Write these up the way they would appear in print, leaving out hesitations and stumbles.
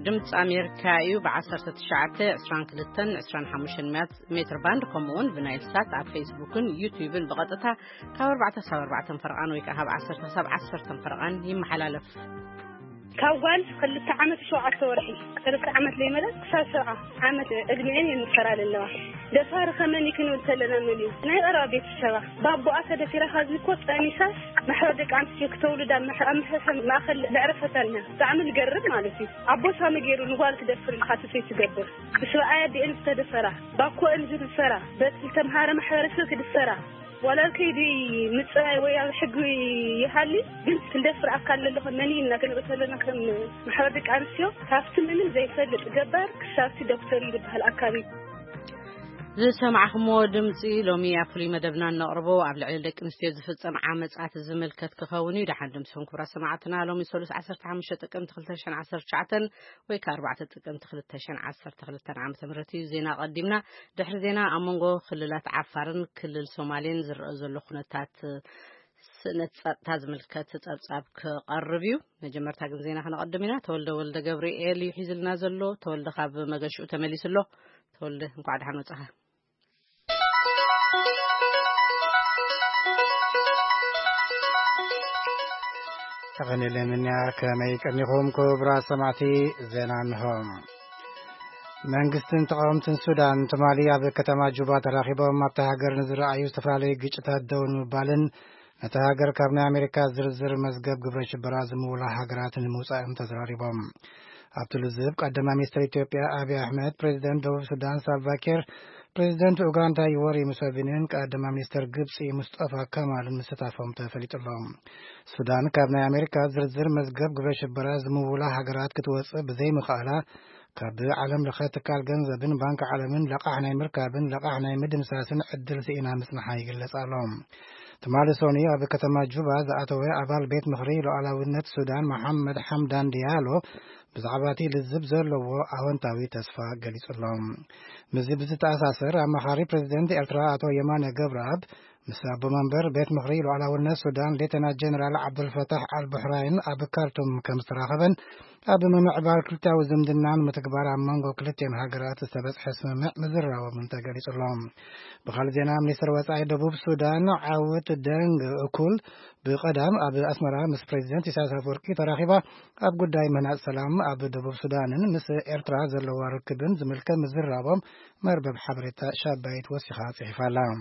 ድምጽ ኣሜሪካ እዩ ብ1922 ሜትር ባንድ ከምኡውን ብናይል ሳት ኣብ ፌስቡክን ዩቲዩብን ብቐጥታ ካብ 4 ፈርቓን ወይ ካብ 10 ፈርቓን ይመሓላለፍ ካዋል ክልተ ዓመት 7 ወርሒ 3 ዓመት ለይመለስ ክሳብ ዓመት እድሜን ይንፈራል ኣለዋ ደፋር ከመን ይክንብል ተለና መልዩ ናይ ቀረባ ቤተሰባ ባቦ ኣሰደፊራ ሀዝኮ ጣኒሳስ محرق عن يكتولد محسن ما خل لعرفتنا تعمل جرب مالتي عبوسها مجيرو نقال تدفر الخاتفي تقبر بس وعاد أنت تدفره باكو أنزل الفرة بس التمهارة محرسك تدفره ولا كيدي متساوي ويا الحقوي يحلي قلت تدفر أقل اللي خلني إنك نقولنا كم محرق عن سيو هافت من زي فلت جبر كشافت دكتور بهالأكابي زي سمعهم ودمتي لومي أفلي مدبنا نقربو قبل عيدك نستيز في السمع مزعات الزملكات كخوني دحين دمسهم كبر سمعتنا لومي سولس 10 تقم تخلتشن 10 شعتن ويك 4 تقم تخلتشن 10 تخلتن عام تمرتي زينا قدمنا دحر زينا أمونغو خللات عفارن كل الصوماليين زرقوا خنتات سنة ملكات تصاب كقربيو نجمر تاجم زينا خنا قدمنا تولد جبريل يحيزل نازله تولد خاب مجشو تمليس له تولد نقعد حنوتها أغني لمنيا كميك أنهم كبرى سمعتي زينانهم منغستن تقامتن سودان تماليا بكتما جوبا تراخيبهم مبتهاجر نزر أيو استفرالي جيشتها دون مبالن نتهاجر كابنا أمريكا زرزر مزقب قبرش برازم ولا هاجرات الموسائم تزراريبهم عبدالزيب قدم مستر إثيوبيا أبي أحمد بريزيدنت دول السودان سالفاكير بريزيدنت أوغندا يوري موسيفيني قدم مستر جيبسي مصطفى كمال مستضافهم تفليت اللهم السودان كابنا أمريكا زرزر مزقب قبرش برازم ولا هاجرات كتوص بزي مخاله كاب عالم لخيت كال جنزبن بنك عالمين لقاحنا مركبن لقاحنا مدن ساسن عدل سينا مسنحا يجلس عليهم تمالي سوني أبي كتما جوبا زعتوه أبال بيت مخري له على ودنة السودان محمد حمدان ديالو بزعباتي للزبزر لو أهونتاوي تسفى جلس اللهم مزبزة أساسر أما خاري بريزيدنت إلترا أتو يمان جبراب مساب منبر بيت مخري له على ودنة السودان ليتنا جنرال عبد الفتاح البحرين أبي كارتوم كمستراخبا أبي ممعبال كلتا وزمدنان متكبار عمانغو كلتين هاجرات استبس حسم مزرة ومنتقى جلس اللهم بخال زينا منيسر وسعي دبوب السودان عاوت دنج أكل بقدم أبي أسمرا مس بريزيدنت إسحاق أفورقي تراخيبا أب قداي من السلام أبي دبوب السودان مس إرترا زلوار كبن زملك مزرابم مربب حبرتا شابيت وسخات حفالام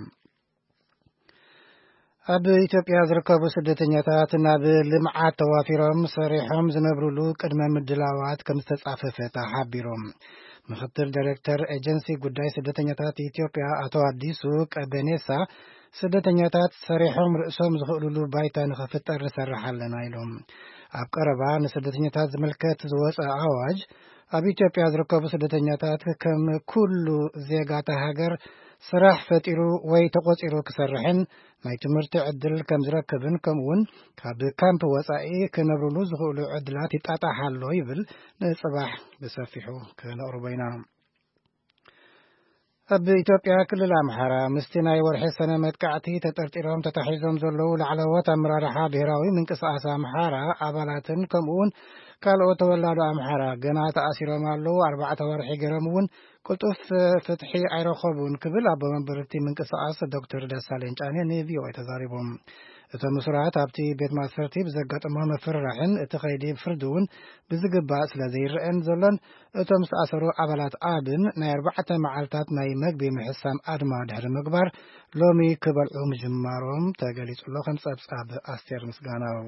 أبي إثيوبيا زركبوا سدتنيات نابي لمعات توافيرهم صريحهم زنبرلو قدم مدلاوات كمستጻፈፈታ حبيرهم مخطر دايركتور ኤጀንሲ ጉዳይ ስደተኛታት ኢትዮጵያ አቶ አዲሱ ቀበኔሳ ስደተኛታት ሰሪሖም ርእሶም ዝኽእሉሉ ባይታ ንኸፍጠር ንሰርሓለና ኢሎም ኣብ ቀረባ ንስደተኛታት ዝምልከት ዝወፀ ኣዋጅ ኣብ ኢትዮጵያ ዝርከቡ ስደተኛታት ከም ኩሉ ዜጋታ ሃገር ስራሕ ፈጢሩ ወይ ተቆፂሩ ክሰርሕን ናይ ትምህርቲ ዕድል ከም ዝረክብን ከምኡውን ካብ ካምፕ ወፃኢ ክነብሩሉ ዝኽእሉ ዕድላት ይጣጣሓሎ ይብል ንጽባሕ ብሰፊሑ ከነቕርበይና ኣብ ኢትዮጵያ ክልል ኣምሓራ ምስቲ ናይ ወርሒ ሰነ መጥቃዕቲ ተጠርጢሮም ተታሒዞም ዘለዉ ላዕለዎት ኣመራርሓ ብሄራዊ ምንቅስቓስ ኣምሓራ ኣባላትን ከምኡውን ካልኦት ተወላዱ ኣምሓራ ገና ተኣሲሮም ኣለዉ 4 ወርሒ ገይሮም እውን ቅልጡፍ ፍትሒ ኣይረኸቡን ክብል ኣቦ መንበርቲ ምንቅስቓስ ዶክተር ደሳለኝ ጫኔ ንቪኦኤ ተዛሪቦም እቶም ምስራት ኣብቲ ቤት ማሰርቲ ብዘጋጠሞም መፍርራሕን እቲ ኸይዲ ፍርዲ እውን ብዝግባእ ስለ ዘይርአን ዘሎን እቶም ዝተኣሰሩ ኣባላት ኣብን ናይ 4 መዓልታት ናይ መግቢ ምሕሳም ኣድማ ድሕሪ ምግባር ሎሚ ክበልዑ ምጅማሮም ተገሊጹሎ ከም ጸብጻብ ኣስቴር ምስጋናው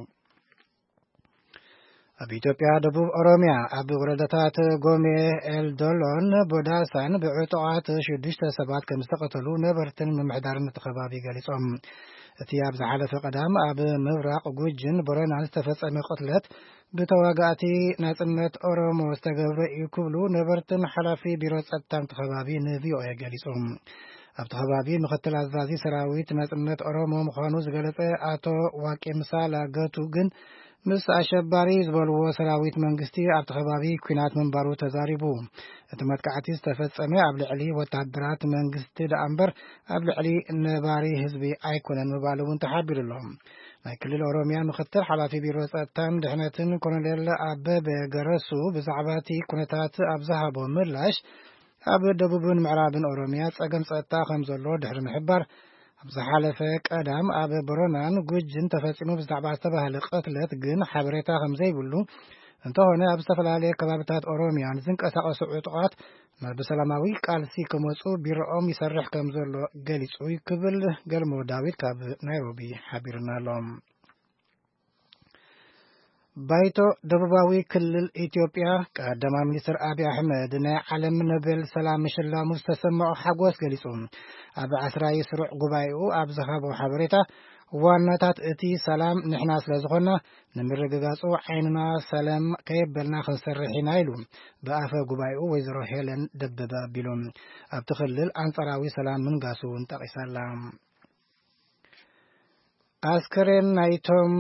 ኣብ ኢትዮጵያ ደቡብ ኦሮሚያ ኣብ ወረዳታት ጎሜ ኤልዶሎን ቦዳሳን ብዕጡቓት 6 ሰባት ከም ዝተቐተሉ ነበርትን ምምሕዳርን ተኸባቢ ገሊጾም እቲ ኣብ ዝሓለፈ ቀዳም ኣብ ምብራቕ ጉጅን ቦረናን ዝተፈጸመ ቅትለት ብተዋጋእቲ ናጽነት ኦሮሞ ዝተገብረ እዩ ክብሉ ነበርትን ሓላፊ ቢሮ ጸጥታን ተኸባቢ ንቪኦኤ ገሊጾም ኣብቲ ኸባቢ ምክትል ኣዛዚ ሰራዊት ናጽነት ኦሮሞ ምዃኑ ዝገለጸ ኣቶ ዋቄምሳላ ገቱ ግን ምስ ኣሸባሪ ዝበልዎ ሰራዊት መንግስቲ ኣብቲ ኸባቢ ኩናት ምንባሩ ተዛሪቡ እቲ መጥቃዕቲ ዝተፈጸመ ኣብ ልዕሊ ወታደራት መንግስቲ ደኣ እምበር ኣብ ልዕሊ ነባሪ ህዝቢ ኣይኮነን ምባሉ እውን ተሓቢሩሎም ናይ ክልል ኦሮሚያ ምክትል ሓላፊ ቢሮ ጸጥታን ድሕነትን ኮሎኔል አበበ ገረሱ ብዛዕባ እቲ ኩነታት ኣብ ዝሃቦ ምላሽ ኣብ ደቡብን ምዕራብን ኦሮሚያ ጸገም ጸጥታ ከም ዘሎ ድሕሪ ምሕባር ኣብ ዝሓለፈ ቀዳም ኣብ ቦረናን ጉጅን ተፈጺሙ ብዛዕባ ዝተባህለ ቅትለት ግን ሓበሬታ ከም ዘይብሉ እንተኾነ ኣብ ዝተፈላለየ ከባቢታት ኦሮሚያን ዝንቀሳቐሱ ዕጡቓት ብሰላማዊ ቃልሲ ክመጹ ቢሮኦም ይሰርሕ ከም ዘሎ ገሊጹ ክብል ገልሞ ዳዊት ካብ ናይሮቢ ሓቢርና ኣሎ። ባይቶ ደቡባዊ ክልል ኢትዮጵያ ቀዳማይ ሚኒስትር አብይ አሕመድ ናይ ዓለም ኖቤል ሰላም ምሽላሙ ዝተሰምዖ ሓጎስ ገሊጹ ኣብ 10 ስሩዕ ጉባኤኡ ኣብ ዝሃቦ ሓበሬታ ዋናታት እቲ ሰላም ንሕና ስለ ዝኾና ንምርግጋጹ ዓይንና ሰላም ከየበልና ክንሰርሕ ኢና ኢሉ ብኣፈ ጉባኤኡ ወይዘሮ ሄለን ደበበ ኣቢሎም ኣብቲ ክልል አንጻራዊ ሰላም ምንጋሱ ጠቂሳላ። አስከሬን ናይቶም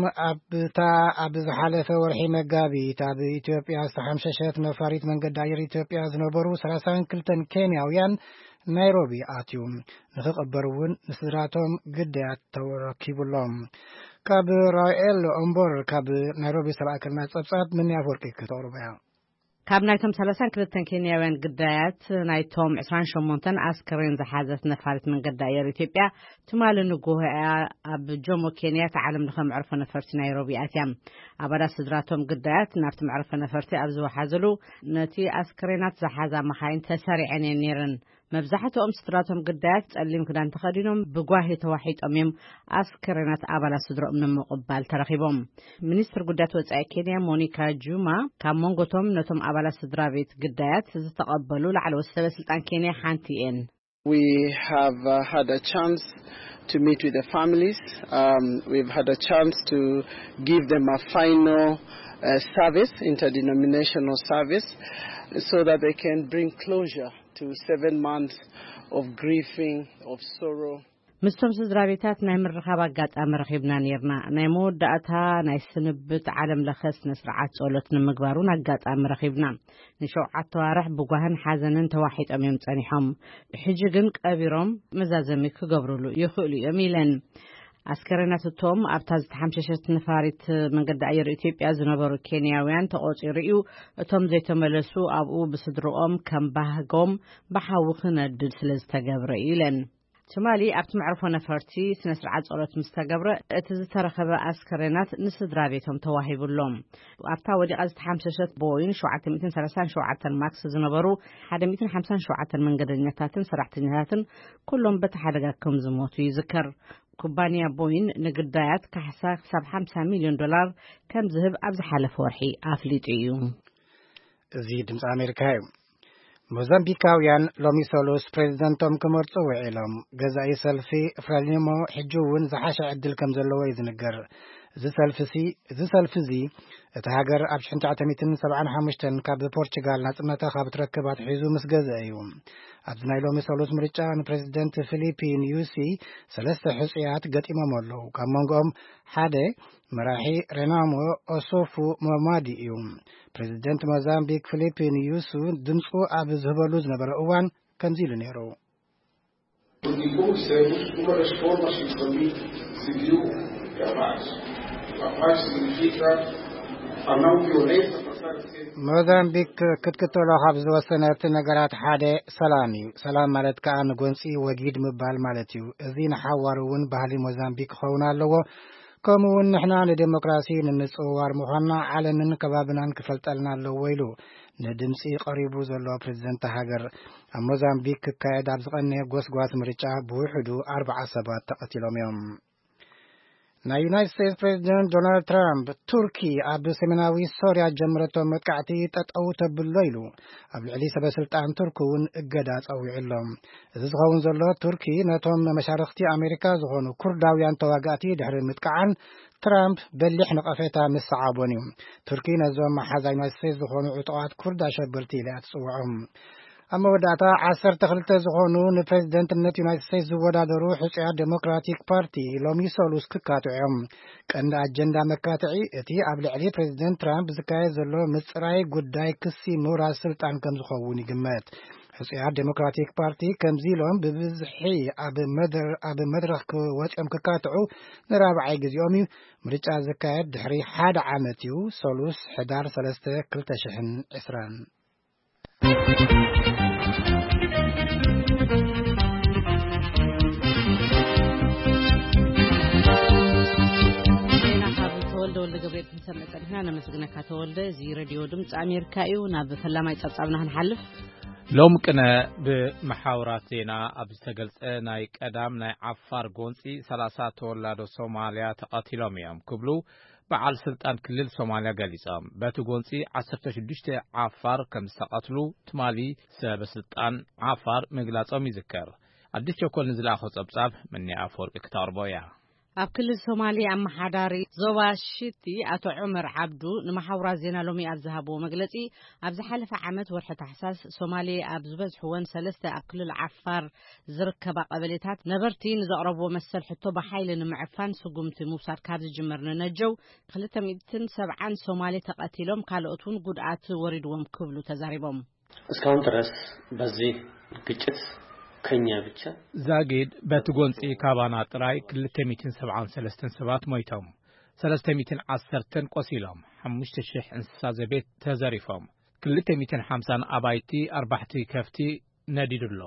ኣብ ዝሓለፈ ወርሒ መጋቢት ኣብ ኢትዮጵያ ዝተሓምሸሸት ነፋሪት መንገዲ ኣየር ኢትዮጵያ ዝነበሩ 32 ኬንያውያን ናይሮቢ ኣትዩ ንኽቕበሩ እውን ንስድራቶም ግዳያት ተረኪቡሎም። ካብ ራኤል ኦምቦር ካብ ናይሮቢ ዝተላእከልና ጸብጻብ ምን ያፈወርቂ ከተቕርበ እያ። ካብ ናይቶም 32 ኬንያውያን ግዳያት ናይቶም 28 አስከሬን ዝሓዘት ነፋሪት መንገዲ ኣየር ኢትዮጵያ ትማሊ ንጉሆያ ኣብ ጆሞ ኬንያ ተዓለም ለኸ መዕርፎ ነፈርቲ ናይሮቢ ኣትያ ኣባላት ስድራቶም ግዳያት ናብቲ መዕርፎ ነፈርቲ ኣብ ዝወሓዘሉ ነቲ አስከሬናት ዝሓዛ መኻይን ተሰሪዐን ነይረን። መብዛሕትኦም ስድራቶም ግዳያት ጸሊም ክዳን ተኸዲኖም ብጓሂ ተዋሒጦም እዮም አስከሬናት ኣባላት ስድሮኦም ንምቕባል ተረኺቦም። ሚኒስትር ጉዳያት ወጻኢ ኬንያ ሞኒካ ጁማ ካብ መንጎቶም ነቶም ኣባላት ስድራ ቤት ግዳያት ዝተቐበሉ ላዕለዎት ሰበስልጣን ኬንያ ሓንቲ እየን። We have had a chance to meet with the families. We've had a chance to give them a final service, interdenominational service, so that they can bring closure to 7 months of grieving, of sorrow. ምስቶም ስድራ ቤታት ናይ ምርኻብ ኣጋጣሚ ረኺብና ነርና ናይ መወዳእታ ናይ ስንብት ዓለም ለኸ ስነ ስርዓት ጸሎት ንምግባሩን ኣጋጣሚ ረኺብና ንሸውዓተ ዋርሕ ብጓህን ሓዘንን ተዋሒጦም እዮም ጸኒሖም ሕጂ ግን ቀቢሮም መዛዘሚ ክገብሩሉ ይኽእሉ እዮም ኢለን። አስከሬናት እቶም ኣብታ ዝተሓምሸሸት ነፋሪት መንገዲ ኣየር ኢትዮጵያ ዝነበሩ ኬንያውያን ተቆፂሩ እዩ እቶም ዘይተመለሱ ኣብኡ ብስድሮኦም ከም ባህጎም ብሓዊ ክነድድ ስለ ዝተገብረ ኢለን። ትማሊ ኣብቲ መዕርፎ ነፈርቲ ስነ ስርዓት ጸሎት ምስ ተገብረ እቲ ዝተረኸበ አስከሬናት ንስድራ ቤቶም ተዋሂቡሎም። ኣብታ ወዲቓ ዝተሓምሸሸት ቦይን 737 ማክስ ዝነበሩ 157 መንገደኛታትን ሰራሕተኛታትን ኩሎም በቲ ሓደጋ ከም ዝሞቱ ይዝከር። ኩባንያ ቦይን ንግዳያት ካሕሳ ክሳብ $50 ሚልዮን ከም ዝህብ ኣብ ዝሓለፈ ወርሒ ኣፍሊጡ እዩ። እዚ ድምፂ ኣሜሪካ እዩ። ሞዛምቢካውያን ሎሚ ሰሉስ ፕሬዚደንቶም ክመርጹ ውዒሎም ገዛኢ ሰልፊ ፍሬሊሞ ሕጂ እውን ዝሓሸ ዕድል ከም ዘለዎ እዩ ዝንገር። እዚ ሰልፊ እዚ እቲ ሃገር ኣብ 1975 ካብ ፖርቹጋል ናጽነታ ካብ ትረክብ ኣትሒዙ ምስ ገዝአ እዩ። ኣብዚ ናይ ሎሚ ሰሉስ ምርጫ ንፕሬዚደንት ፊሊፒን ዩሲ 3 ሕፁያት ገጢሞም ኣለዉ። ካብ መንጎኦም ሓደ መራሒ ሬናሞ ኦሶፉ ሞማዲ እዩ። ፕሬዚደንት ሞዛምቢክ ፊሊፒን ዩሱ ድምፁ ኣብ ዝህበሉ ዝነበረ እዋን ከምዚ ኢሉ ነይሩ። ሞዛምቢክ ክትክተሎ ካብ ዝወሰነት ነገራት ሓደ ሰላም እዩ። ሰላም ማለት ከዓ ንጎንፂ ወጊድ ምባል ማለት እዩ። እዚ ንሓዋር እውን ባህሊ ሞዛምቢክ ክኸውን ኣለዎ። ከምኡውን ንሕና ንዴሞክራሲ ንንጽዋር ምዃንና ዓለምን ከባብናን ክፈልጠልና ኣለዎ ኢሉ ንድምፂ ቀሪቡ ዘሎ ፕሬዚደንት ሃገር ኣብ ሞዛምቢክ ክካየድ ኣብ ዝቐነየ ጎስጓስ ምርጫ ብውሕዱ 40 ሰባት ተቐቲሎም እዮም። ናይ ዩናይትድ ስቴትስ ፕሬዚደንት ዶናልድ ትራምፕ ቱርኪ ኣብ ሰሜናዊ ሶርያ ጀመረቶም መጥቃዕቲ ጠጠው ተብሎ ኢሉ ኣብ ልዕሊ ሰበስልጣን ቱርክ እውን እገዳ ጸዊዑሎም። እዚ ዝኸውን ዘሎ ቱርኪ ነቶም መሻርክቲ ኣሜሪካ ዝኾኑ ኩርዳውያን ተዋጋእቲ ድሕሪ ምጥቃዓን ትራምፕ በሊሕ ንቐፌታ ምስ ሰዓቦን እዩ። ቱርኪ ነዞም መሓዛ ዩናይትድ ስቴትስ ዝኾኑ ዕጡቓት ኩርድ ኣሸበርቲ ኢላ ትጽውዖም። ኣብ መወዳእታ 12 ዝኾኑ ንፕሬዚደንትነት ዩናይትድ ስቴትስ ዝወዳደሩ ሕፁያት ዴሞክራቲክ ፓርቲ ሎሚ ሰሉስ ክካትዑም። ቀንዲ ኣጀንዳ መካትዒ እቲ ኣብ ልዕሊ ፕሬዚደንት ትራምፕ ዝካየድ ዘሎ ምጽራይ ጉዳይ ክሲ ምውራድ ስልጣን ከም ዝኸውን ይግመት። ፍጽያት ዴሞክራቲክ ፓርቲ ከምዚሎም ብብዝሒ ኣብ መድረኽ ወፅኦም ክካትዑ ንራብዓይ ግዚኦም እዩ ምርጫ ዝካየድ ድሕሪ 1 ዓመት እዩ ሰሉስ ሕዳር 3 2020 ተወልደ ገብሬ ተሰምዐና ነመስግነካ ተወልደ እዚ ሬድዮ ድምጽ ኣሜሪካ እዩ ናብ ፈላማይ ጸብጻብና ክንሓልፍ ሎም ቅነ ብመሓውራት ዜና ኣብ ዝተገልጸ ናይ ቀዳም ናይ ዓፋር ጎንፂ 30 ተወላዶ ሶማልያ ተቐቲሎም እዮም ክብሉ በዓል ስልጣን ክልል ሶማልያ ገሊጾም በቲ ጎንፂ 16 ዓፋር ከም ዝተቐትሉ ትማሊ ሰበስልጣን ዓፋር ምግላጾም ይዝከር አዲስ ቸኮል ንዝላኸ ጸብጻብ ምንያ አፈወርቂ ክታርቦ ያ ኣብ ክልል ሶማሊያ ኣመሓዳሪ ዞባ ሽቲ አቶ ዑመር ዓብዱ ንመሓውራት ዜና ሎሚ ኣብ ዝሃብዎ መግለጺ ኣብ ዝሓለፈ ዓመት ወርሒ ታሕሳስ ሶማሊያ ኣብ ዝበዝሕወን 3 ኣብ ክልል ዓፋር ዝርከባ ቀበሌታት ነበርቲ ንዘቕረብዎ መሰል ሕቶ ብሓይሊ ንምዕፋን ስጉምቲ ምውሳድ ካብ ዝጅመር ንነጀው 270 ሶማሌ ተቐቲሎም ካልኦት እውን ጉድኣት ወሪድዎም ክብሉ ተዛሪቦም እስካሁን ድረስ በዚህ ግጭት ከኛ ብቻ ዛጊድ በትጎንፂ ካባና ጥራይ 273 ሰባት ሞይቶም 310 ቆሲሎም 5000 እንስሳ ዘቤት ተዘሪፎም 250 አባይቲ 4 ከፍቲ ነዲድሎ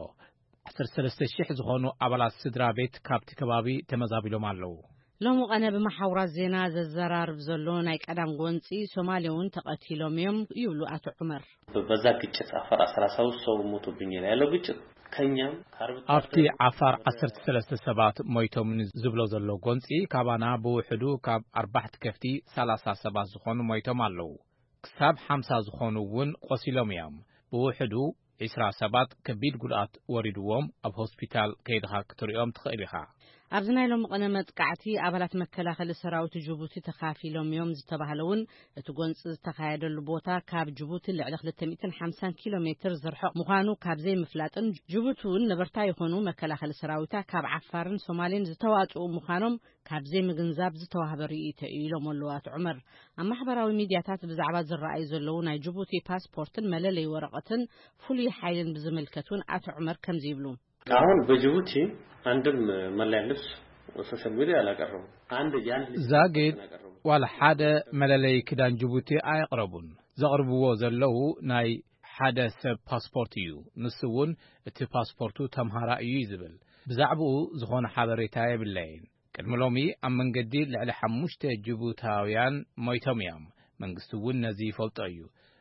13000 ዝኾኑ አባላት ስድራ ቤት ካብቲ ከባቢ ተመዛቢሎም ኣለው ሎሙ ቀነ ብመሓውራት ዜና ዘዘራርብ ዘሎ ናይ ቀዳም ጎንፂ ሶማሊያውን ተቐቲሎም እዮም ይብሉ አቶ ዑመር በዛ ግጭት አፋር 13 ሰው ሞቶብኛል ያለው ግጭት ከኛም ኣብቲ ዓፋር 13 ሰባት ሞይቶም ዝብሎ ዘሎ ጎንፂ ካባና ብውሕዱ ካብ 4 ከፍቲ 30 ሰባት ዝኾኑ ሞይቶም ኣለው ክሳብ 50 ዝኾኑ እውን ቆሲሎም እዮም ብውሕዱ 20 ሰባት ከቢድ ጉድኣት ወሪድዎም ኣብ ሆስፒታል ከይድኻ ክትሪኦም ትኽእል ኢኻ ኣብዚ ናይ ሎሚ ቀነ መጥቃዕቲ ኣባላት መከላኸሊ ሰራዊት ጅቡቲ ተኻፊሎም እዮም ዝተባሃለውን እቲ ጎንፂ ዝተኻየደሉ ቦታ ካብ ጅቡቲ ልዕሊ 250 ኪሎ ሜትር ዝርሕቕ ምዃኑ ካብ ዘይምፍላጥን ጅቡቲውን ነበርታ ይኾኑ መከላኸሊ ሰራዊታ ካብ ዓፋርን ሶማሌን ዝተዋፅኡ ምዃኖም ካብ ዘይምግንዛብ ዝተዋህበ ርእይቶ ኢሎም ኣለዉ አቶ ዑመር ኣብ ማሕበራዊ ሚድያታት ብዛዕባ ዝረኣዩ ዘለዉ ናይ ጅቡቲ ፓስፖርትን መለለይ ወረቐትን ፍሉይ ሓይልን ብዝምልከቱን አቶ ዑመር ከምዚ ይብሉ አሁን በጅቡቲ አንድም መለያልስ ሶሻል ሚዲያ አላቀረቡ አንድ ያን ዛጊድ ዋላ ሓደ መለለይ ክዳን ጅቡቲ ኣይቅረቡን ዘቅርብዎ ዘለው ናይ ሓደ ሰብ ፓስፖርት እዩ ንስውን እቲ ፓስፖርቱ ተምሃራ እዩ ይዝብል ብዛዕባኡ ዝኾነ ሓበሬታ የብለይን ቅድሚ ሎሚ ኣብ መንገዲ ልዕሊ 5 ጅቡታውያን ሞይቶም እዮም መንግስቲ እውን ነዚ ይፈልጦ እዩ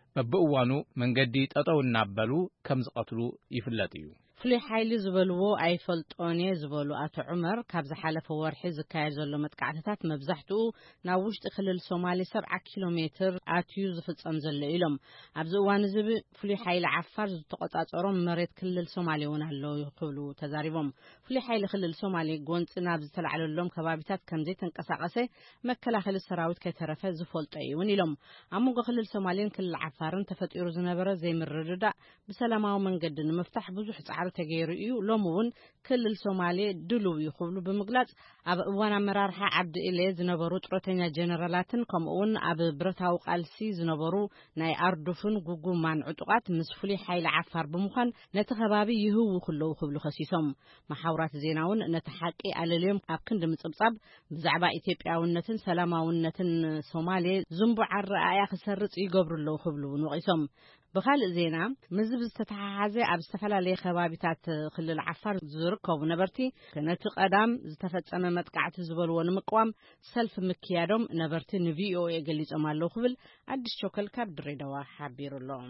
በብእዋኑ መንገዲ ጠጠው እናበሉ ከም ዝቀትሉ ይፍለጥ እዩ ፍሉይ ሓይሊ ዝበልዎ ኣይፈልጦን ዝበሉ አቶ ዑመር ካብ ዝሓለፈ ወርሒ ዝካየድ ዘሎ መጥቃዕትታት መብዛሕትኡ ናብ ውሽጢ ክልል ሶማሌ 70 ኪሎ ሜትር ኣትዩ ዝፍጸም ዘሎ ኢሎም ኣብዚ እዋን እዚ ፍሉይ ሓይሊ ዓፋር ዝተቆጻጸሮም መሬት ክልል ሶማሌ እውን ኣለው ይኽብሉ ተዛሪቦም ፍሉይ ሓይሊ ክልል ሶማሌ ጎንፂ ናብ ዝተላዕለሎም ከባቢታት ከምዘይ ተንቀሳቀሰ መከላኸሊ ሰራዊት ከተረፈ ዝፈልጦ እውን ኢሎም ኣብ መንጎ ክልል ሶማሌን ክልል ዓፋርን ተፈጢሩ ዝነበረ ዘይምርድዳእ ብሰላማዊ መንገዲ ንምፍታሕ ብዙሕ ጻዕሪ ተገይሩ እዩ ሎምውን ክልል ሶማሌ ድሉው ይኽብሉ ብምግላጽ ኣብ እዋን ኣመራርሓ ዓብዲ ኢሌ ዝነበሩ ጥሮተኛ ጀነራላትን ከምኡውን ኣብ ብረታዊ ቃልሲ ዝነበሩ ናይ ኣርዱፍን ጉጉማን ዕጡቃት ምስ ፍሉይ ሓይሊ ዓፋር ብምዃን ነቲ ከባቢ ይህው ክለው ክብሉ ከሲሶም ማሕውራት ዜናውን ነቲ ሓቂ ኣለልዮም ኣብ ክንዲ ምጽብጻብ ብዛዕባ ኢትዮጵያውነትን ሰላማውነትን ሶማሌ ዝንቡዕ ኣረኣያ ክሰርጽ ይገብሩለው ክብሉ ንወቂሶም بخال زينا مزب استتحازي أب استفلالي خبابتات خلال عفار زركو نبرتي كانت قدام زتفتسم متقعت زبل ونمقوام سلف مكيادم نبرتي نفيو يقليز أمال لوخبل عدش شوكل كاب دريدوا حبير اللهم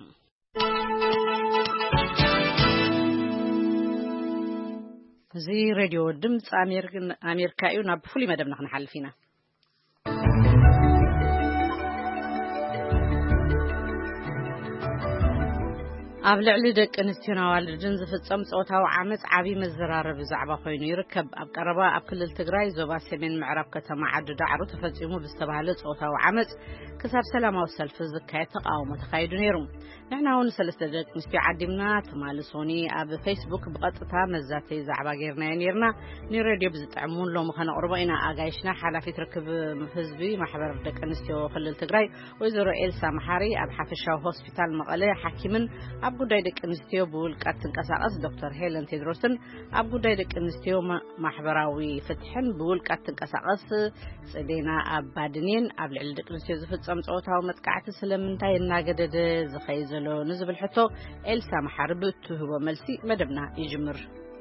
زي راديو دمت أمريكايو نبفولي مدام نحن حلفينا ኣብ ልዕሊ ደቂ ኣንስትዮ ኣዋልድን ዝፍጸም ጾታዊ ዓመጽ ዓቢ መዘራረቢ ዛዕባ ኮይኑ ይርከብ ኣብ ቀረባ ኣብ ክልል ትግራይ ዞባ ሰሜን ምዕራብ ከተማ ዓዲ ዳዕሮ ተፈጺሙ ብዝተባሃለ ጾታዊ ዓመጽ ክሳብ ሰላማዊ ሰልፊ ዝካየድ ተቃውሞ ተኻይዱ ነይሩ ንሕና እውን ሰለስተ ደቂ ኣንስትዮ ዓዲምና ተማልሶኒ ኣብ ፌስቡክ ብቐጥታ መዛተይ ዛዕባ ጌርና ነርና ንሬድዮ ብዝጥዕሙን ሎሚ ከነቕርቦ ኢና ኣጋይሽና ሓላፊት ርክብ ህዝቢ ማሕበር ደቂ ኣንስትዮ ክልል ትግራይ ወይዘሮ ኤልሳ መሓሪ ኣብ ሓፈሻዊ ሆስፒታል መቐለ ሓኪምን ኣብ ጉዳይ ደቂ ኣንስትዮ ብውልቃት ትንቀሳቐስ ዶክተር ሄለን ቴድሮስን ኣብ ጉዳይ ደቂ ኣንስትዮ ማሕበራዊ ፍትሕን ብውልቃት ትንቀሳቐስ ጽዴና ኣባድኔን ኣብ ልዕሊ ደቂ ኣንስትዮ ዝፍጸም ጾታዊ መጥቃዕቲ ስለምንታይ እናገደደ ዝኸይ ዘሎ ንዝብል ሕቶ ኤልሳ መሓርብ እትህቦ መልሲ መደብና ይጅምር።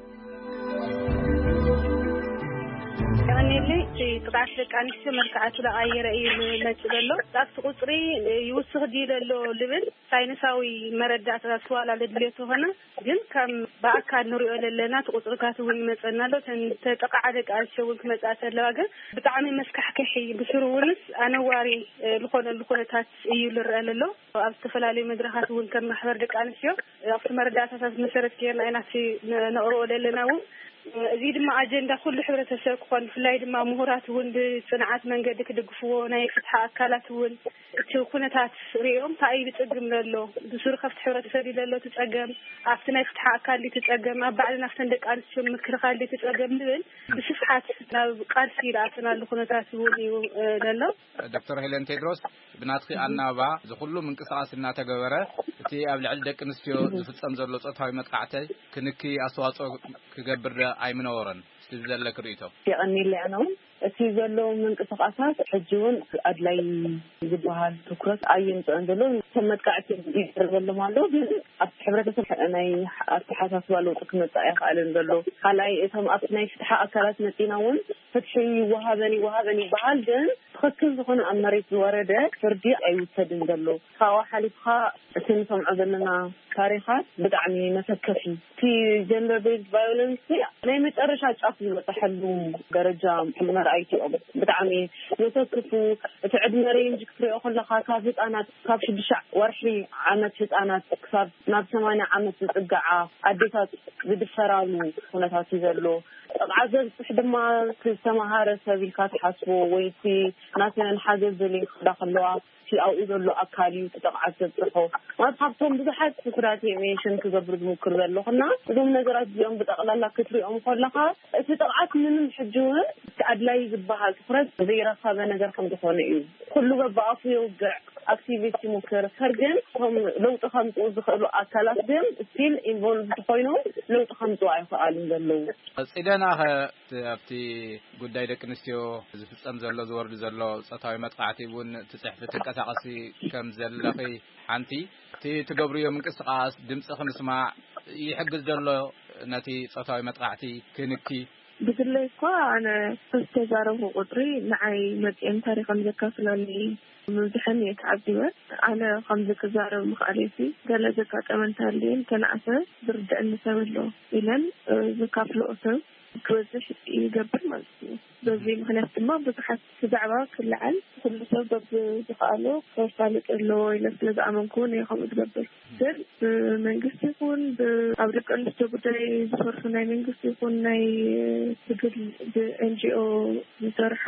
ጥቃት ደቂ ኣንስትዮ መልክዓቱ ለቀይረ እዩ ዝመጽእ ዘሎ ጣፍ ቁጽሪ ይውስኽ ዲለሎ ልብል ሳይንሳዊ መረዳእታት ዋላ ለድልየቱ ሆነ ግን ከም በአካል ንሪኦ ዘለና ቁጽሪታት እውን ይመጽናሎ ተጠቃዓ ደቂ ኣንስትዮ እውን ክመጽእ ኣለዋ ግን ብጣዕሚ መስካሕክሒ ብስሩውንስ ኣነዋሪ ዝኾነሉ ኩነታት እዩ ዝረአ ዘሎ ኣብ ዝተፈላለዩ መድረኻት እውን ከም ማሕበር ደቂ ኣንስትዮ ኣብቲ መረዳእታት መሰረት ጌርና ኢና ነቕርኦ ዘለና እውን እዚ ድማ ኣጀንዳ ኩሉ ሕብረተሰብ ክኾን ብፍላይ ድማ ምሁራት እውን ብጽንዓት መንገዲ ክድግፍዎ ናይ ፍትሒ ኣካላት እውን እቲ ኩነታት ሪኦም እንታይ ይጽግም ዘሎ ብስሩ ከፍቲ ሕብረተሰብ ይደሎ ትጸገም ኣብቲ ናይ ፍትሒ ኣካል ትጸገም ኣብ ባዕልና ፍተን ደቂ ኣንስትዮ ምክርኻል ትጸገም ንብል ብስፍሓት ናብ ቃልሲ ይላተናሉ ኩነታት እውን እዩ ዘሎ ዶክተር ሄለን ቴድሮስ ብናትኺ ኣናባ ዝኹሉ ምንቅስቓስ እናተገበረ እቲ ኣብ ልዕሊ ደቂ ኣንስትዮ ዝፍጸም ዘሎ ጾታዊ መጥቃዕቲ ክንኪ ኣስተዋጽኦ ክገብር ኣይምነወረን ስለዘለክ ርእይቶ የቀኒለ ኣነው እቲ ዘሎ ምንቅስቓሳት ሕጂውን ኣድላይ ዝበሃል ትኩረት ኣየምፅእን ዘሎ ተመጥቃዕቲ ይደረገሎም ኣሎ ግን ኣብ ሕብረተሰብ ናይ ኣተሓሳስባ ለውጢ ክመጽእ ይኽእልን ዘሎ ካልኣይ እቶም ኣብ ናይ ፍትሒ ኣካላት መፂና እውን ፍትሒ ይወሃበን ይበሃል ግን ትክክል ዝኾነ ኣብ መሬት ዝወረደ ፍርዲ ኣይውሰድን ዘሎ ካብኡ ሓሊፍካ እቲ ንሰምዖ ዘለና ታሪኻት ብጣዕሚ መሰከፊ እቲ ጀንደር ቤዝድ ቫዮለንስ ናይ መጨረሻ ጫፍ ዝበፅሐሉ ደረጃ ምርኣይቲኦም ብጣዕሚ መሰከፉ እቲ ዕድመ ሬንጅ ክትሪኦ ከለካ ካብ ህፃናት ካብ 6 ወርሒ ዓመት ህፃናት ክሳብ ናብ 80 ዓመት ዝፅጋዓ ኣዴታት ዝድፈራሉ ኩነታት እዩ ዘሎ ዓዘብ ድማ ዝተማሃረ ሰብ ኢልካ ትሓስቦ ወይ እቲ ናትናን ሓገዝ ዘልይ ክዳኸለዋ ኣብኡ ዘሎ ኣካል እዩ ተጠቅዓት ዘብፅሖ ማለት ካብቶም ብዙሓት ፍርያት ሜንሽን ክገብር ዝሙክር ዘለኹና እዞም ነገራት እዚኦም ብጠቕላላ ክትሪኦም ከለካ እቲ ጠቅዓት ምንም ሕጂ እውን ኣድላይ ዝበሃል ትኩረት ዘይረኸበ ነገር ከም ዝኾነ እዩ ኩሉ በብኣፉ የውግዕ ኣክቲቪስት ይሙክር ግን ለውጢ ከምፅኡ ዝኽእሉ ኣካላት ግን ስቲል ኢንቮልቭድ ኮይኖም ለውጢ ከምፅኡ ኣይኽኣልን ዘለው ጽደና ኣብቲ ጉዳይ ደቂ ኣንስትዮ ዝፍጸም ዘሎ ዝወርድ ዘሎ ጾታዊ መጥቃዕቲ እውን ትጽሕፊ ተንቀሳቐሲ ከም ዘለኺ ሓንቲ እቲ ትገብርዮ ምንቅስቓስ ድምፂ ክንስማዕ ይሕግዝ ዘሎ ነቲ ጾታዊ መጥቃዕቲ ክንኪ ብግለይ እኳ ኣነ ዝተዛረቡ ቁጥሪ ንዓይ መፅአን ታሪኽን ዘካፍላልኒ ምብድሕን የተዓቢወት ኣነ ከምዚ ክዛረብ ምኽኣለሲ ገለ ዘጋጠመንታልየን ተናእሰ ዝርድአኒ ሰብ ኣሎ ኢለን ዝካፍልኦ ሰብ ክበዝሕ ይገብር ማለት እዩ በዚ ምክንያት ድማ ብዙሓት ብዛዕባ ክልዓል ኩሉ ሰብ በብዝኽኣሎ ከፋልጥ ኣለዎ ኢለ ስለዝኣመንኩ እውን ከምኡ ዝገብር ግን ብመንግስቲ ይኹን ኣብ ደቂ ኣንስትዮ ጉዳይ ዝሰርሑ ናይ መንግስቲ ይኹን ናይ ትግል ብኤንጂኦ ዝሰርሓ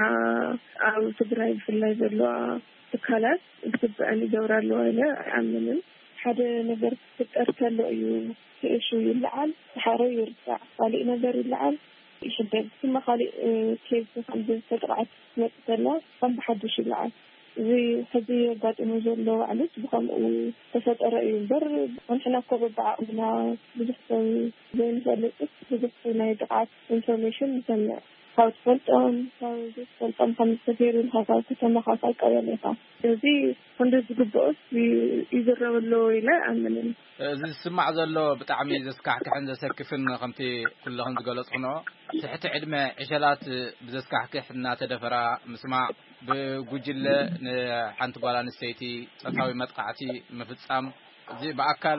ኣብ ትግራይ ብፍላይ ዘለዋ ትካላት ብትግበአን ይገብራ ኣለዋ ኢለ ኣይኣምንን ሓደ ነገር ክፍጠር ከሎ እዩ እሹ ይልዓል ሓረ ይርሳዕ ካልእ ነገር ይልዓል ይሽደግ ثم خالي كيف عند تقعد مثلا كم بحدش يلعب زي هذه قاعد إنه زلوا عليه بخم وتفتر ينبر ونحن كوب بعضنا بجسم زين زلت بجسمنا يدعس information مثلا how to فلت خمس كثير الحصاد كما حصاد كذا زي عند الجبوس يزرع له إلى أمن زي السمع زلوا بتعميد زسكعك عند سكفن خمتي كلهم تقولصنا تحت علم عشلات بزسكعك حنا تدفرا مسمع بوجل حنت قالان السيتي تصاوي متقعتي مفصام زي بأكل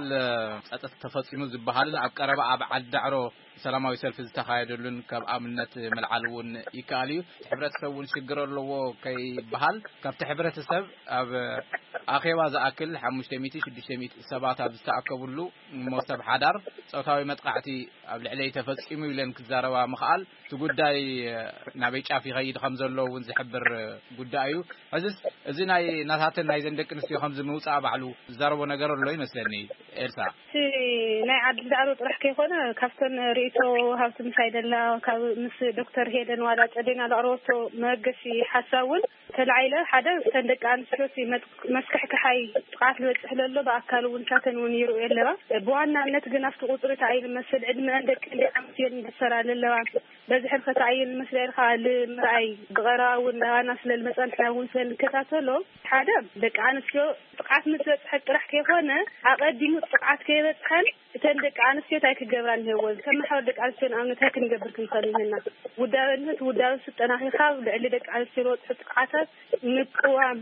تفصيمو زبحال أقرب أبعد دعرو سلاماوي سلف ዝተኻየደሉን ካብ ኣምነት መልዓልውን ይካልዩ ሕብረተሰብ እውን ሽግር ኣለዎ ከይ በሃል ካብቲ ሕብረተሰብ ኣብ ኣኼባ ዝኣክል 500-600 ሰባት ኣብ ዝተኣከቡሉ መሰብ ሓዳር ጾታዊ መጥቃዕቲ ኣብ ልዕለይ ተፈጺሙ ኢለን ክዛረባ ምኽኣል እቲ ጉዳይ ናበይ ጫፍ ይኸይድ ከም ዘሎ እውን ዝሕብር ጉዳይ እዩ እዚ ናይ ናታተን ናይ ዘንደቅ ኣንስትዮ ከም ዝምውጻእ ባዕሉ ዝዛረቦ ነገር ኣሎ ይመስለኒ ኤልሳ ናይ ዓዲ ዳዕሮ ጥራሕ ከይኾነ ካብተን ሪቶ ሃብቲ ምሳይደላ ካብ ምስ ዶክተር ሄደን ዋላ ጨዴና ለቅሮቶ መገሲ ሓሳቡን ተላዒለ ሓደ ሰንደቅ ኣንስትዮ መስክሕ ክሓይ ጥቃት ልበፅሕ ዘሎ በኣካል እውን ሳተን እውን ይርኡ ኣለዋ بوانነት ግን after ቁጥር ታይል መስል ዕድመ እንደቅ እንደ አምሲል እንሰራለ ለዋን በዚህ ሕርፈ ታይል መስል ኻል ምራይ ግራውን አና ስለል መጻንታውን ስለ ከታተሎ ሓደ ደቂ አንስትዮ ጥቃት ምትበጽሕ ጥራሕ ከሆነ አቀዲሙ ጥቃት ከይበጽሐን እተን ደቂ አንስትዮ ታይ ክገብራን ህወዝ ከመሐወ ደቂ አንስትዮ አምነት ታይ ክንገብር ክንፈልይና ውዳብነት ውዳብ ስጠናኺ ካብ ልዕሊ ደቂ አንስትዮ ወጥ ጥቃታት ምቅዋም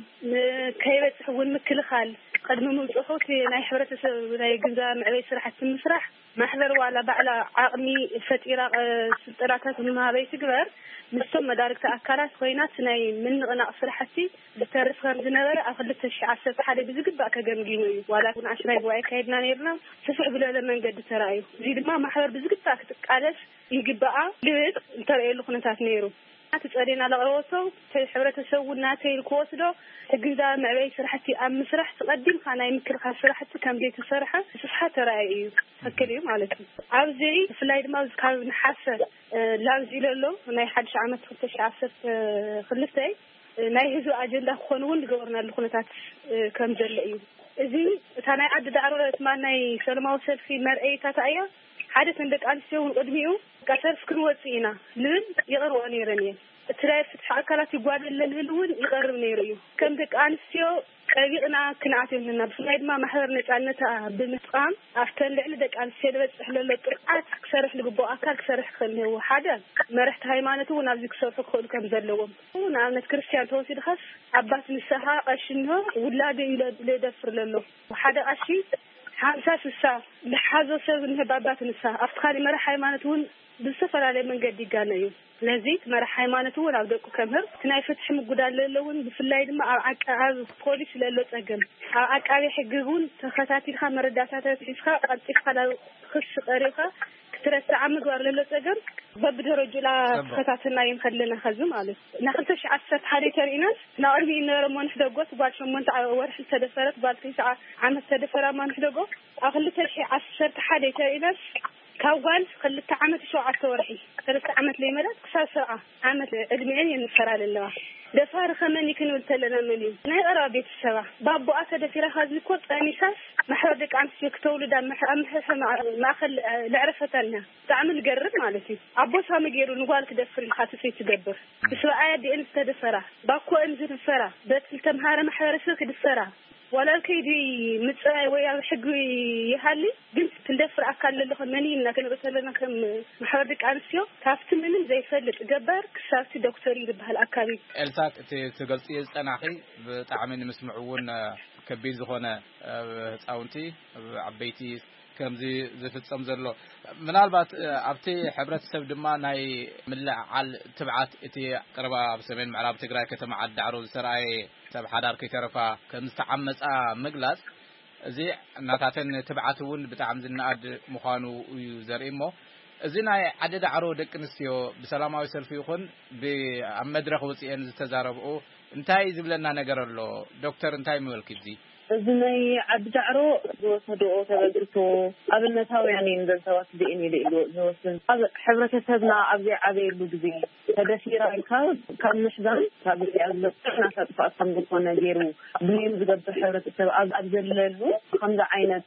ከይበጽሕ ወንምክልኻል قدم موضوعات ناي حبرتسب ناي جنزا معبي سرحة المسرح محضر ولا بعلا عقمي فتيرة سلطراتات ما بيت كبر مستم مدارك تأكلات خوينات ناي من غناء سرحتي بتعرف خارج نظر أخذت الشعب حدا بيزقب بقى كجمجيني ولا كنا عشرة بواي كيدنا نيرنا سفح بلا لما نجد ترايو زيد ما محضر بيزقب بقى كتقالس يجيب بقى ليت ترى له خناتات نيرو تسألين على غوصو حبرتسب وناتي الكوسدو جنزا معبي سرحتي أم مسرح تقدم خانا يمكن خا سرحتي كم بيت سرحة صفحة ترى فكريم عليكم عاوزي في اللايد ماوز كان نحاسة لازم له ناي حد عمت فتش عصف خلفتي ناي هزو أجندة خونون جورنا الخونات كم جل إذن ثاني عدد عروض ما ناي سلمى وصل في مرئي تاعي حادث عندك أنسيون قدميو كسر فكر وصينا لين يقروا أنيرني تلاقي فتح أكلات يقعد الليلون يقرب نيريو كم دك أنسيو قريبنا كنعتي لنا بسلايد ما محضر نتعنتها بالمتقام أفتن لعل دك أنسيو بس حلل الطرقات كسرح لقبو أكل كسرح خلني هو حدا ما رحت هايمانته ونابزي كسرف خول كم زلوهم ونعمل كريستيان توصي دخس عباس نسها قشنها ولادي يدفر له وحدا قشي حاسس الساعة لحظة سر إنها بابات النساء أفتخاري مرح هايمانتون بالسفر على من قد يقانيو لذيك مرح هايمانتون أو دقو كمهر تناي فتح مقودان للون بفلايد ما عاد بوليس للو تقم عاد يحققون تخساتي الخا مرداسات تحسخا قد تخلا خش قريقا كترس عمد وار للو تقم ببدو رجلا خساتنا ينخلنا خزم عليه نخلتش عسات حالي تريناس نعرفي إن رمون حدقوت وبعد شمون ورح التدفرت بعد كيسا عام التدفرة ما نحدقو أخلتش عسات حالي تريناس كوال خلت عمت شو عالتورحي خلت عمت لي مدد كسا ساعة عمت ادمعين ينفرع لله دفار خمان يكنوا لتلنا مليون ناي أرى بيت السبع بابو أكد في رخاز الكوت أنيساس محردك عم سيكتولو دا محسا ما أخل لعرفة لنا تعمل قرب مالتي عبوسها مجيرو نقالك دفر الخاتفي تدبر بسوا آيات دي انت دفرة باكو انزل الفرة بات التمهارة محرسك دفرة ولا كيدي متساي ويا حقي يحلي بنت تندفر أكل اللي خمني إنك أنا بسألنا كم محردك أنسيو كافت منهم زي فلت جبر كسرت دكتوري بهالأكالي إلسات تقلتي أنا أخي بتعامل مسمعون كبير زخونة أونتي عبيتي كم زي فتسم زلوا من البات أبتي حبرت سب دما ناي ملع على تبعات إتي قربا بسمين معراب تقرأ كتم عد عروض سرعي تب حدار كي ترفا كمستعمس مجلس زي ناتاتن تبعاتون بتعمز النقد مخانو ويزريمو زي ناي عدد عروض كنسيو بسلامة وسلفي يخون بمدرخ وصيان تزاربو انتاي زبلنا نجرلو دكتور انتاي مولكزي زناي عبد عرو وصدقو تبدرتو أبنتها يعني نزل سوات بإني لإلو زوسن حبرة سبنا عبي بجزي تدسيرا كان مشدان تابعي أزلق ناس فأصم دكونا جيرو بليم زقب حبرة سب أبزل للو خمسة عينة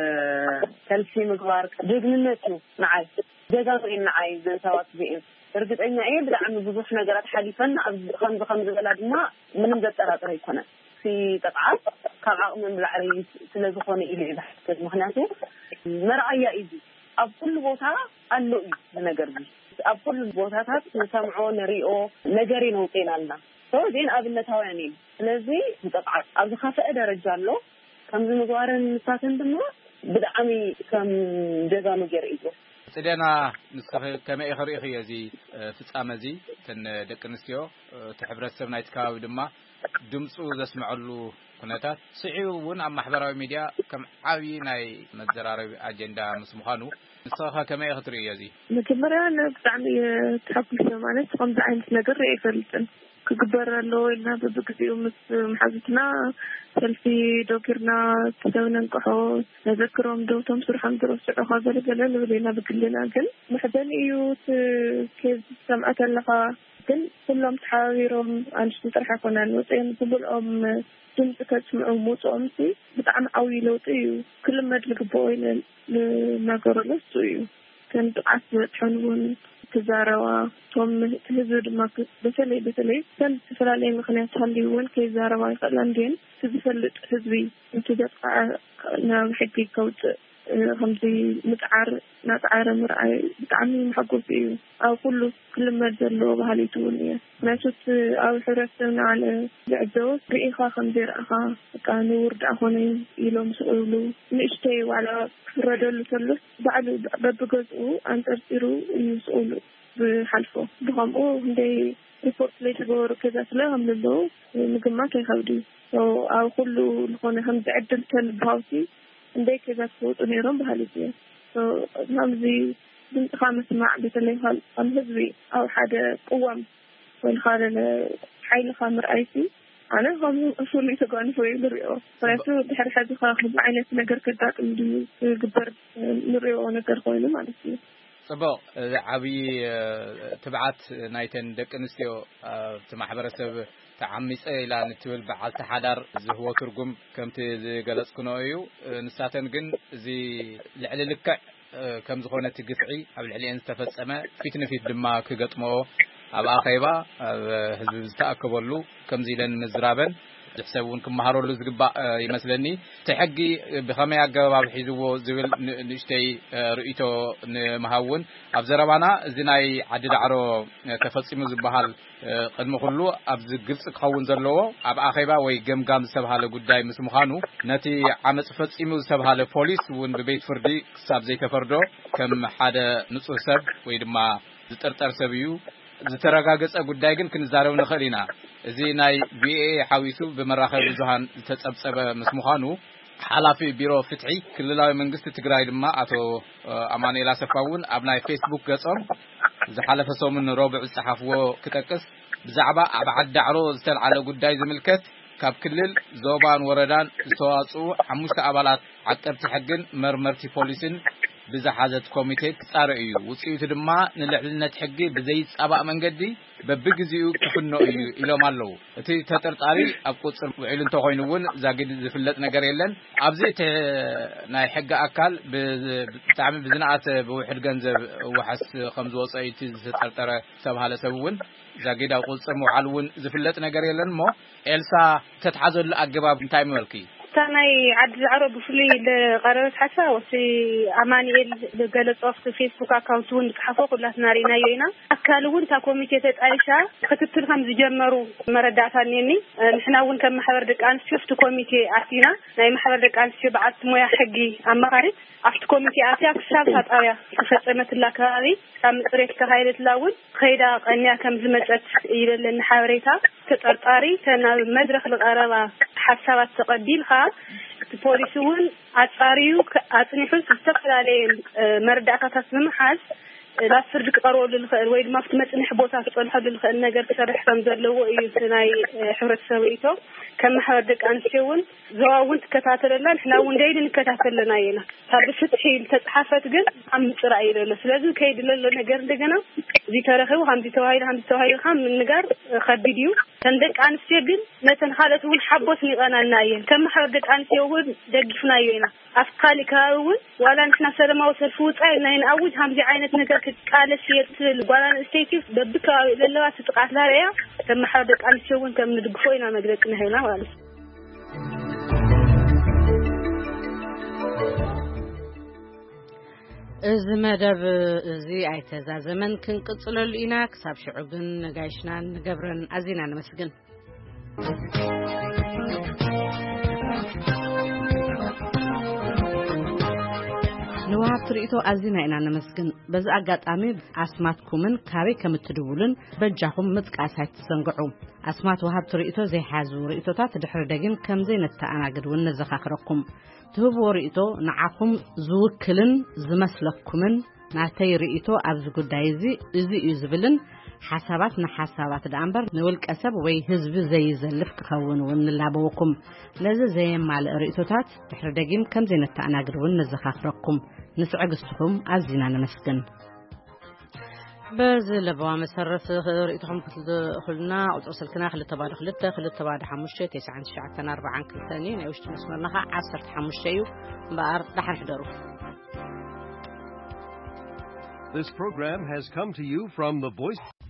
تلسي مقبار جيجننتو معي جيجان معي زن سوات بإن رجت أن عيد لعم بزوح نجارات حديثا خمسة بلاد ما من مدة ترى يكونه في تبعات كعقم من العريس سلزخوني إلي إذا حسيت مخناته مرأي إيدي أب كل بوتها قالوا إيه نجربي أب كل بوتها نسمعون ريئو نجرين وطينا لنا هو دين أبنتها يعني لذي تبعات أبو خافة درجة له كم زي مقارن ساكن دمه بدعمي كم جزا مجر إيده سيدنا نسخة كما إخر إخي في تسامزي تن دكنستيو تحبرت سبنا يتكاو دمه دمصو زسمعلو كنتات صعيون عم محبراوي ميديا كم عاوي ناي مزراري أجندا مسمخانو نسخة كما يخطر يازي مجمرة أنا بتعني تحب السمانة قمت عين نقر يفلتن كبر له إنها ببقزيو محازتنا سلفي دوكرنا تدونا نقحو نذكرهم دوتهم سرحان دروس عخاذ رجلال ولينا بكلنا قل محدان إيوت كيف سمعت لها ግን ሁሉም ተሓቢሮም አንሽቲ ጥራሕ ኮናን ወፅኦም ዝብልኦም ድምፂ ከስምዑ ሞጾምሲ ብጣዕሚ ዓብይ ለውጢ እዩ ክልመድ ዝግበኦ ነገሮለስ እዩ ከም ጥቃት ዝበፅሖን እውን ተዛረባ ቶም ህዝቢ ድማ በተለይ ከም ዝተፈላለዩ ምክንያት ሃልይውን ከይዛረባ ይኽእላን ግን ዝፈልጥ ህዝቢ እንትደቃ ናብ ሕጊ ከውፅእ ከምዚ ምጥዓር ናጣዓረ ምርኣይ ብጣዕሚ መሐጎስ እዩ ኣብ ኩሉ ክልመድ ዘለዎ ባህሊት እውን እየ ናቱት ኣብ ሕብረተሰብና ዓለ ዝዕዘቦ ርኢኻ ከምዘይረኣኻ በቃ ንውርዳ ኮነ ኢሎም ስእሉ ንእሽተይ ዋላ ክረደሉ ተሎ ባዕሉ በብገዝኡ አንጠርጢሩ እዩ ስእሉ ብሓልፎ ብከምኡ እንደይ ሪፖርት ላይ ተገበሩ ከዛ ስለهم ለለው ምግማት አይከብድ ኣብ ኩሉ ዝኾነ ከምዚ ዕድል ተልባውቲ እንደይ ከዛ ተወጡ ነይሮም ባህሊት እዩ ናምዚ ድምፅኻ መስማዕ በተለይ ከም ህዝቢ ኣብ ሓደ ቅዋም ወይ ካለ ሓይልኻ ምርኣይቲ ኣነ ከም እሱሉ ተጓንፎ ይርኦ ፍራሱ ድሕሪ ሕዚ ከምዚ ዓይነት ነገር ከጋጥም ድዩ ግበር ንሪኦ ነገር ኮይኑ ማለት እዩ ጽቡቅ ዓብይ ትብዓት ናይተን ደቂ ኣንስትዮ እቲ ማሕበረሰብ ተዓሚፀ ኢላ ንትብል በዓልቲ ሓዳር ዝህቦ ትርጉም ከምቲ ዝገለጽክኖ እዩ ንሳተን ግን እዚ ልዕሊ ልክዕ ከም ዝኾነ ትግፍዒ ኣብ ልዕሊአን ዝተፈጸመ ፊት ንፊት ድማ ክገጥመኦ ኣብ ኣኼባ ኣብ ህዝቢ ዝተኣከበሉ ከምዚ ኢለን ምዝራበን ዝሕሰብ እውን ክመሃረሉ ዝግባእ ይመስለኒ ተሕጊ ብኸመይ ኣገባብ ሒዝዎ ዝብል ንእሽተይ ርእይቶ ንምሃውን ኣብ ዘረባና እዚ ናይ ዓዲ ዳዕሮ ተፈጺሙ ዝበሃል ቅድሚ ኩሉ ኣብዚ ግልጽ ክኸውን ዘለዎ ኣብ ኣኼባ ወይ ገምጋም ዝተባሃለ ጉዳይ ምስ ምዃኑ ነቲ ዓመፅ ፈጺሙ ዝተባሃለ ፖሊስ እውን ብቤት ፍርዲ ክሳብ ዘይተፈርዶ ከም ሓደ ንጹህ ሰብ ወይ ድማ ዝጥርጠር ሰብ እዩ ዝተረጋገጸ ጉዳይ ግን ክንዛረብ ንኽእል ኢና እዚ ናይ ቪኤ ሓዊሱ ብመራኸቢ ብዙሃን ዝተጸብጸበ ምስ ምዃኑ ሓላፊ ቢሮ ፍትሒ ክልላዊ መንግስቲ ትግራይ ድማ ኣቶ ኣማኑኤል ኣሰፋ እውን ኣብ ናይ ፌስቡክ ገጾም ዝሓለፈ ሰሙን ረቡዕ ዝጸሓፍዎ ክጠቅስ ብዛዕባ ኣብ ዓዲ ዳዕሮ ዝተልዓለ ጉዳይ ዝምልከት ካብ ክልል ዞባን ወረዳን ዝተዋጽኡ 5 ኣባላት ዓቀብቲ ሕግን መርመርቲ ፖሊስን ብዝሓዘት ኮሚቴ ክጻረ እዩ ውጽኢቱ ድማ ንልዕልነት ሕጊ ብዘይጸባእ መንገዲ በብግዚኡ ክፍኖ እዩ ኢሎም ኣለዉ እቲ ተጠርጣሪ ኣብ ቁጽር ውዒል እንተኾይኑ እውን ዛጊድ ዝፍለጥ ነገር የለን ኣብዚ ናይ ሕጊ ኣካል ብጣዕሚ ብዝነኣተ ብውሕድ ገንዘብ ወሓስ ከም ዝወፀ እቲ ዝተጠርጠረ ዝተባሃለ ሰብ እውን ዛጊድ ኣብ ቁጽር ምውዓል እውን ዝፍለጥ ነገር የለን እሞ ኤልሳ ተተሓዘሉ ኣገባብ እንታይ መልኪ تاني عد العرب بفلي لقرارات حسا وسي أمانيل لجلسة في فيسبوك أكاونتون كحفوق الله نارينا يوينا أكلون تا كوميتي عايشة كتبت لهم زجمروا مردات عنيني نحنا ون كم محور دك أنس شفت كوميتي عتينا ناي محور دك أنس بعت مويا حقي أمارات عفت كوميتي عتيا كساب هات آية فسمت الله كهذه كم ريت كهايلة لاون خيدا قنيا كم زمجت إلى النحوريتها كترطاري كان مدرخ القرارة حسابات تقديلها البوليسون أتفاريو أتنيحوس استقلالي مردعك تسمحاز لا سردك قروا للخير ويد ما فتمت نحبوتها تطلح للخير نجر كسرح فمزلوا يسناي حفرة سويته كم حردك أنسيون زواون تكتاتل لنا إحنا وندين نكتاتل لنا ينا هذا فتحي تتحفت جن عم ترعي لنا لازم كيد لنا نجر دجنا زي تاريخه هم زي توهاي هم من نجار خد فيديو عندك أنسيون مثلا خالته ونحبوت نيغانا ناين كم حردك أنسيون دقفنا ينا أفقالي كاون ولا نحنا سلمة وسلفوت أين أود هم زي عينة نجار قال سيرت ولا استيكف ببكا لله تتقعد لا رأي كم حردك أنسيون كم ندقفوينا مقدرتنا هنا ولا እዚ መደብ እዚ ኣይተዛ ዘመን ክንቅጽለሉ ኢና ክሳብ ሽዑ ግን ነጋይሽናን ገብረን ኣዚና ነመስግን ንዋሃብ ትርኢቶ ኣዚና ኢና ነመስግን በዚ ኣጋጣሚ ኣስማትኩምን ካበይ ከም እትድውሉን በጃኹም ምጥቃስ ኣይትዘንግዑ ኣስማት ወሃብ ትርኢቶ ዘይሓዙ ርእቶታት ድሕሪ ደግን ከምዘይ ነተኣናግድ እውን ነዘኻኽረኩም ትህብዎ ርእቶ ንዓኹም ዝውክልን ዝመስለኩምን ናተይ ርእቶ ኣብዚ ጉዳይ እዚ እዩ ዝብልን ሓሳባት ንሓሳባት ዳንበር ንውልቀ ሰብ ወይ ህዝቢ ዘይዘልፍ ክኸውን እውን ንላበወኩም ለዚ ዘየማልእ ርእቶታት ድሕሪ ደጊም ከምዘይ ነተኣናግድ እውን ነዘኻኽረኩም ንስዕግስትኩም ኣዚና ነመስግን بزلبوا مسرت رئيتهم خلنا أو توصلنا خلت تبادل خلت تبادل حمشة تسعة شعتنا أربعة كثانين يوشت مسمرنا عصرت حمشة بار لحن حضروا. This program has come to you from the Voice